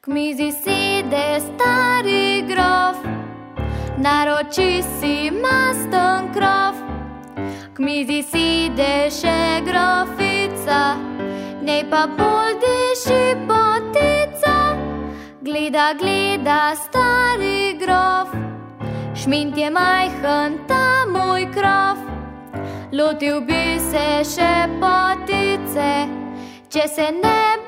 mizi sede stari grof, naroči si masten krov. K mizi sede še grofica, nej pa bolj diši potica. Gleda, gleda stari grof, šmint je majhen ta moj krov. Lotil bi se še potice, če se ne